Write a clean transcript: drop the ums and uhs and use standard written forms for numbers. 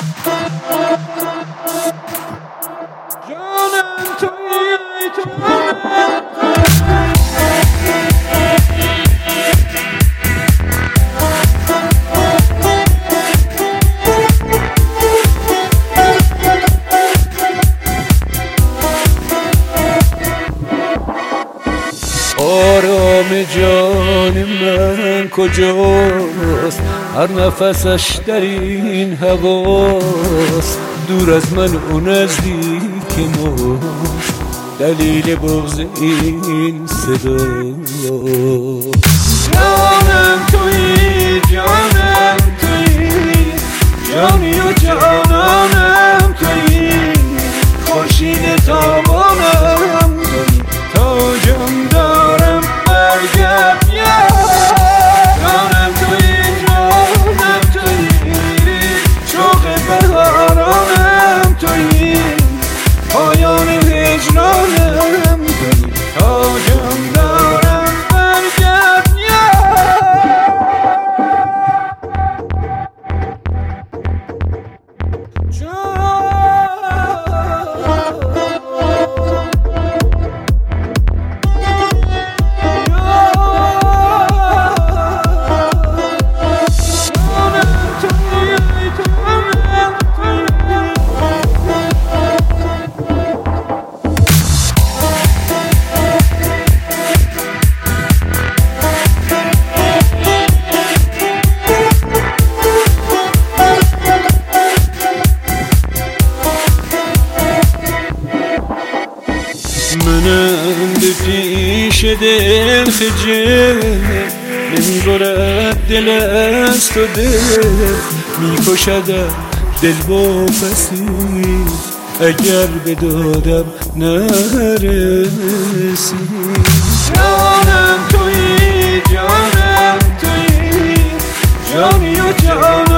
جانم تویی تو آرام جان من کجاست؟ هر نفسش در این هواست. دور از من و نزدیک ما، دلیل بغض این صدا. جانم تویی، جانم تویی، جانی و جانانم تویی، خورشید تابانم تویی، تاجم دارم برگرد. جانم تویی، جانم تویی، شوق بهارانم تویی، پایان هجرانم تویی، تاجم دارم برگرد. منم به پیش دل خجل، نمیبرد دل از تو دل، میکشدم دل با پسی، اگر به دادم نرسی. جانم تویی، جانم تویی، جانی و جانم